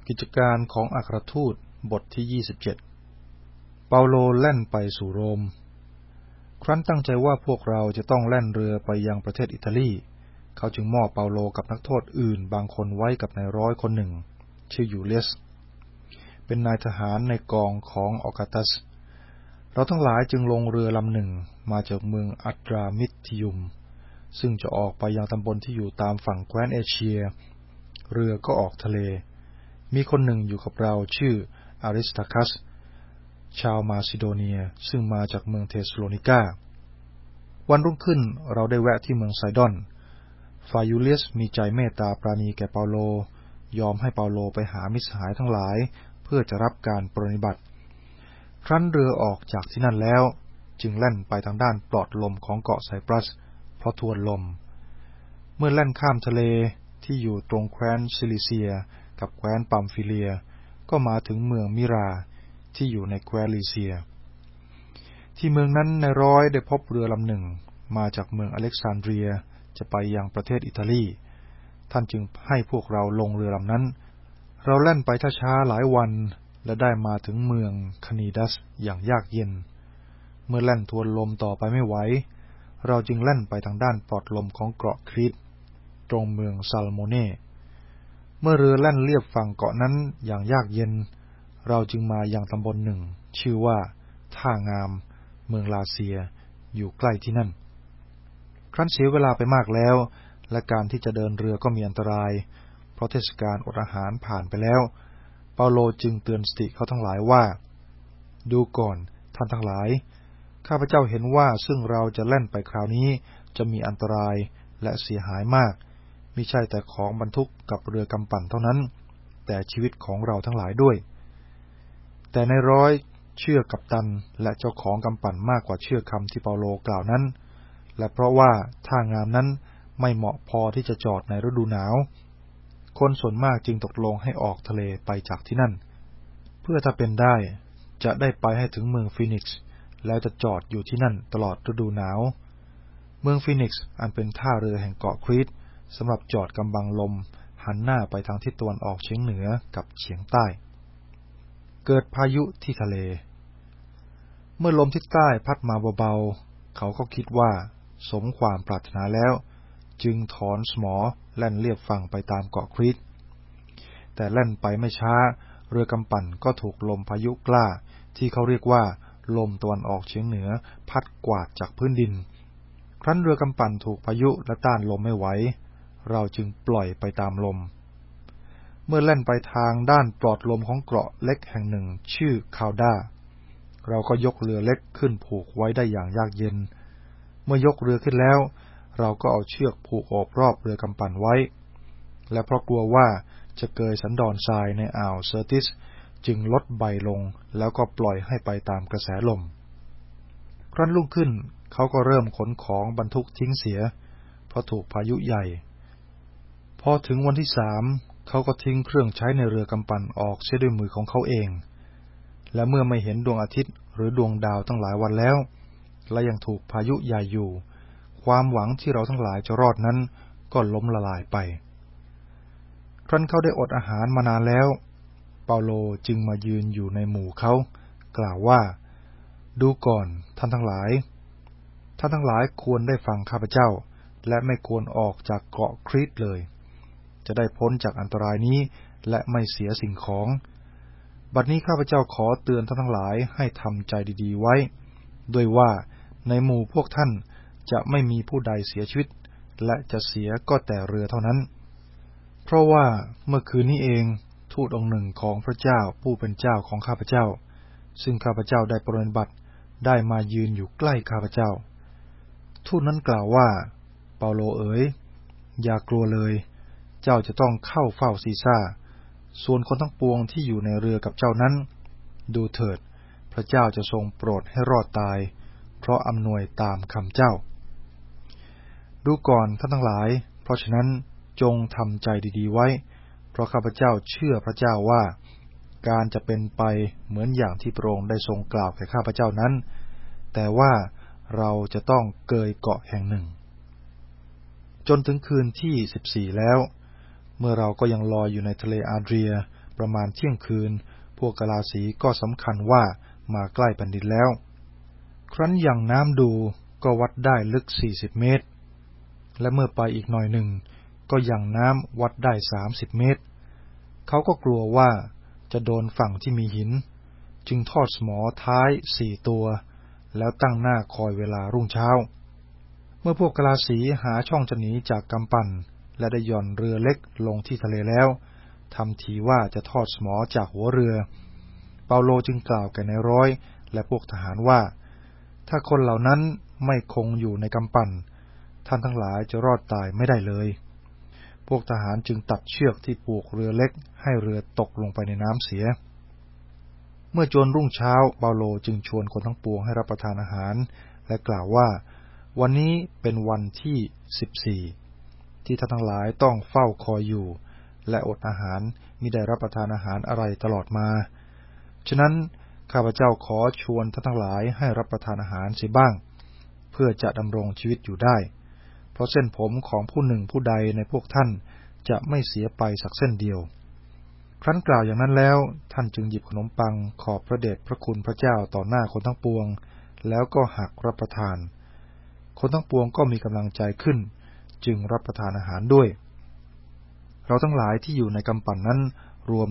กิจการของอัครทูตบทที่27เปาโลแล่นไปสู่โรมครั้นตั้งใจว่าพวกเราจะต้องแล่นเรือไปยังประเทศอิตาลีเขาจึงมอบเปาโลกับนักโทษอื่นบางคนไว้กับนายร้อยคนหนึ่งชื่อยูเลียสเป็นนายทหารในกองของออกัสตัสเราทั้งหลายจึงลงเรือลำหนึ่งมาจากเมืองอัตรามิทิยุมซึ่งจะออกไปยังตำบลที่อยู่ตามฝั่งแคว้นเอเชียเรือก็ออกทะเลมีคนหนึ่งอยู่กับเราชื่ออาริสตาคัสชาวมาซิโดเนียซึ่งมาจากเมืองเทสโลนิกาวันรุ่งขึ้นเราได้แวะที่เมืองไซดอนฝ่ายยูเลียสมีใจเมตตาปราณีแก่เปาโลยอมให้เปาโลไปหามิตรสหายทั้งหลายเพื่อจะรับการปรนนิบัติครั้นเรือออกจากที่นั่นแล้วจึงแล่นไปทางด้านปลอดลมของเกาะไซปรัสเพราะทวนลมเมื่อแล่นข้ามทะเลที่อยู่ตรงแคว้นซิลิเซียกับแคว้นปัมฟิเลียก็มาถึงเมืองมิราที่อยู่ในแคว้นลีเซียที่เมืองนั้นนายร้อยได้พบเรือลำหนึ่งมาจากเมืองอเล็กซานเดรียจะไปยังประเทศอิตาลีท่านจึงให้พวกเราลงเรือลำนั้นเราแล่นไปช้าๆหลายวันและได้มาถึงเมืองคานีดัสอย่างยากเย็นเมื่อแล่นทวนลมต่อไปไม่ไหวเราจึงแล่นไปทางด้านปลอดลมของเกาะครีตตรงเมืองซาลโมเน่เมื่อเรือแล่นเลียบฝั่งเกาะนั้นอย่างยากเย็นเราจึงมายังตำบลหนึ่งชื่อว่าท่างามเมืองลาเซียอยู่ใกล้ที่นั่นครั้นเสียเวลาไปมากแล้วและการที่จะเดินเรือก็มีอันตรายเพราะเทศกาลอดอาหารผ่านไปแล้วเปาโลจึงเตือนสติเขาทั้งหลายว่าดูก่อนท่านทั้งหลายข้าพเจ้าเห็นว่าซึ่งเราจะแล่นไปคราวนี้จะมีอันตรายและเสียหายมากมิใช่แต่ของบรรทุกกับเรือกำปั่นเท่านั้นแต่ชีวิตของเราทั้งหลายด้วยแต่นายร้อยเชื่อกัปตันและเจ้าของกำปั่นมากกว่าเชื่อคำที่เปาโลกล่าวนั้นและเพราะว่าท่างามนั้นไม่เหมาะพอที่จะจอดในฤดูหนาวคนส่วนมากจึงตกลงให้ออกทะเลไปจากที่นั่นเพื่อถ้าเป็นได้จะได้ไปให้ถึงเมืองฟีนิกซ์แล้วจะจอดอยู่ที่นั่นตลอดฤดูหนาวเมืองฟีนิกซ์อันเป็นท่าเรือแห่งเกาะครีตสำหรับจอดกำบังลมหันหน้าไปทางทิศตะวันออกเฉียงเหนือกับเฉียงใต้เกิดพายุที่ทะเลเมื่อลมทิศใต้พัดมาเบาๆเขาก็คิดว่าสมความปรารถนาแล้วจึงถอนสมอแล่นเลียบฝั่งไปตามเกาะครีตแต่แล่นไปไม่ช้าเรือกำปั่นก็ถูกลมพายุกล้าที่เขาเรียกว่าลมตะวันออกเฉียงเหนือพัดกวาดจากพื้นดินครั้นเรือกำปั่นถูกพายุและต้านลมไม่ไหวเราจึงปล่อยไปตามลมเมื่อแล่นไปทางด้านปลอดลมของเกาะเล็กแห่งหนึ่งชื่อคาวดาเราก็ยกเรือเล็กขึ้นผูกไว้ได้อย่างยากเย็นเมื่อยกเรือขึ้นแล้วเราก็เอาเชือกผูกโอบรอบเรือกำปั่นไว้และเพราะกลัวว่าจะเกยสันดอนทรายในอ่าวเซอร์ติสจึงลดใบลงแล้วก็ปล่อยให้ไปตามกระแสลมครั้นรุ่งขึ้นเขาก็เริ่มขนของบรรทุกทิ้งเสียเพราะถูกพายุใหญ่พอถึงวันที่3เขาก็ทิ้งเครื่องใช้ในเรือกำปั่นออกเสียด้วยมือของเขาเองและเมื่อไม่เห็นดวงอาทิตย์หรือดวงดาวตั้งหลายวันแล้วและยังถูกพายุใหญ่อยู่ความหวังที่เราทั้งหลายจะรอดนั้นก็ล้มละลายไปครั้นเขาได้อดอาหารมานานแล้วเปาโลจึงมายืนอยู่ในหมู่เขากล่าวว่าดูก่อนท่านทั้งหลายควรได้ฟังข้าพเจ้าและไม่ควรออกจากเกาะครีตเลยจะได้พ้นจากอันตรายนี้และไม่เสียสิ่งของบัดนี้ข้าพเจ้าขอเตือนท่านทั้งหลายให้ทำใจดีๆไว้ด้วยว่าในหมู่พวกท่านจะไม่มีผู้ใดเสียชีวิตและจะเสียก็แต่เรือเท่านั้นเพราะว่าเมื่อคืนนี้เองทูตองค์หนึ่งของพระเจ้าผู้เป็นเจ้าของข้าพเจ้าซึ่งข้าพเจ้าได้ปรนนิบัติได้มายืนอยู่ใกล้ข้าพเจ้าทูตนั้นกล่าวว่าเปาโลเอ๋ยอย่ากลัวเลยเจ้าจะต้องเข้าเฝ้าซีซ่าส่วนคนทั้งปวงที่อยู่ในเรือกับเจ้านั้นดูเถิดพระเจ้าจะทรงโปรดให้รอดตายเพราะอำนวยตามคำเจ้าดูก่อนท่านทั้งหลายเพราะฉะนั้นจงทำใจดีๆไว้เพราะข้าพเจ้าเชื่อพระเจ้าว่าการจะเป็นไปเหมือนอย่างที่พระองค์ได้ทรงกล่าวแก่ข้าพเจ้านั้นแต่ว่าเราจะต้องเกยเกาะแห่งหนึ่งจนถึงคืนที่14แล้วเมื่อเราก็ยังลอยอยู่ในทะเลอาเดรียประมาณเที่ยงคืนพวกกะลาสีก็สำคัญว่ามาใกล้แผ่นดินแล้วครั้นยังน้ำดูก็วัดได้ลึก40 เมตรและเมื่อไปอีกหน่อยหนึ่งก็ยังน้ำวัดได้30 เมตรเขาก็กลัวว่าจะโดนฝั่งที่มีหินจึงทอดสมอท้าย4 ตัวแล้วตั้งหน้าคอยเวลารุ่งเช้าเมื่อพวกกะลาสีหาช่องจะหนีจากกำปั่นและได้หย่อนเรือเล็กลงที่ทะเลแล้วทำทีว่าจะทอดสมอจากหัวเรือเปาโลจึงกล่าวแก่นายร้อยและพวกทหารว่าถ้าคนเหล่านั้นไม่คงอยู่ในกำปั่นท่านทั้งหลายจะรอดตายไม่ได้เลยพวกทหารจึงตัดเชือกที่ผูกเรือเล็กให้เรือตกลงไปในน้ำเสียเมื่อจวนรุ่งเช้าเปาโลจึงชวนคนทั้งปวงให้รับประทานอาหารและกล่าวว่าวันนี้เป็นวันที่14ที่ท่านทั้งหลายต้องเฝ้าคอยอยู่และอดอาหารมิได้รับประทานอาหารอะไรตลอดมาฉะนั้นข้าพเจ้าขอชวนท่านทั้งหลายให้รับประทานอาหารเสียบ้างเพื่อจะดำรงชีวิตอยู่ได้เพราะเส้นผมของผู้หนึ่งผู้ใดในพวกท่านจะไม่เสียไปสักเส้นเดียวครั้นกล่าวอย่างนั้นแล้วท่านจึงหยิบขนมปังขอบพระเดชพระคุณพระเจ้าต่อหน้าคนทั้งปวงแล้วก็หักรับประทานคนทั้งปวงก็มีกำลังใจขึ้นจึงรับประทานอาหารด้วยเราทั้งหลายที่อยู่ในกำปั่นนั้นรวม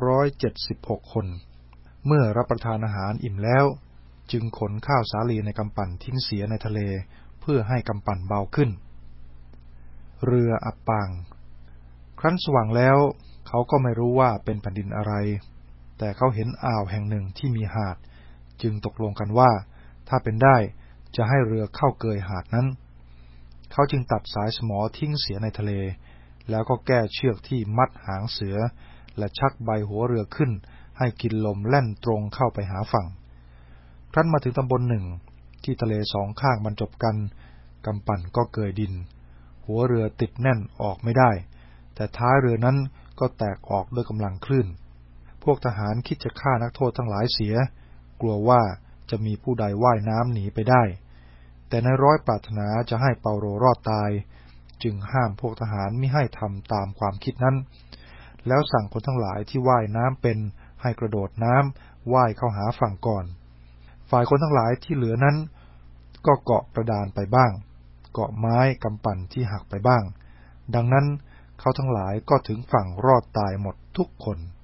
276 คนเมื่อรับประทานอาหารอิ่มแล้วจึงขนข้าวสาลีในกำปั่นทิ้งเสียในทะเลเพื่อให้กำปั่นเบาขึ้นเรืออับปางครั้นสว่างแล้วเขาก็ไม่รู้ว่าเป็นแผ่นดินอะไรแต่เขาเห็นอ่าวแห่งหนึ่งที่มีหาดจึงตกลงกันว่าถ้าเป็นได้จะให้เรือเข้าเกยหาดนั้นเขาจึงตัดสายสมอทิ้งเสียในทะเลแล้วก็แก้เชือกที่มัดหางเสือและชักใบหัวเรือขึ้นให้กินลมแล่นตรงเข้าไปหาฝั่งครั้นมาถึงตำบลหนึ่งที่ทะเลสองข้างบรรจบกันกำปั่นก็เกยดินหัวเรือติดแน่นออกไม่ได้แต่ท้ายเรือนั้นก็แตกออกด้วยกำลังคลื่นพวกทหารคิดจะฆ่านักโทษทั้งหลายเสียกลัวว่าจะมีผู้ใดว่ายน้ำหนีไปได้แต่นายร้อยปรารถนาจะให้เปาโลรอดตายจึงห้ามพวกทหารมิให้ทำตามความคิดนั้นแล้วสั่งคนทั้งหลายที่ว่ายน้ำเป็นให้กระโดดน้ำว่ายเข้าหาฝั่งก่อนฝ่ายคนทั้งหลายที่เหลือนั้นก็เกาะกระดานไปบ้างเกาะไม้กำปั่นที่หักไปบ้างดังนั้นเขาทั้งหลายก็ถึงฝั่งรอดตายหมดทุกคน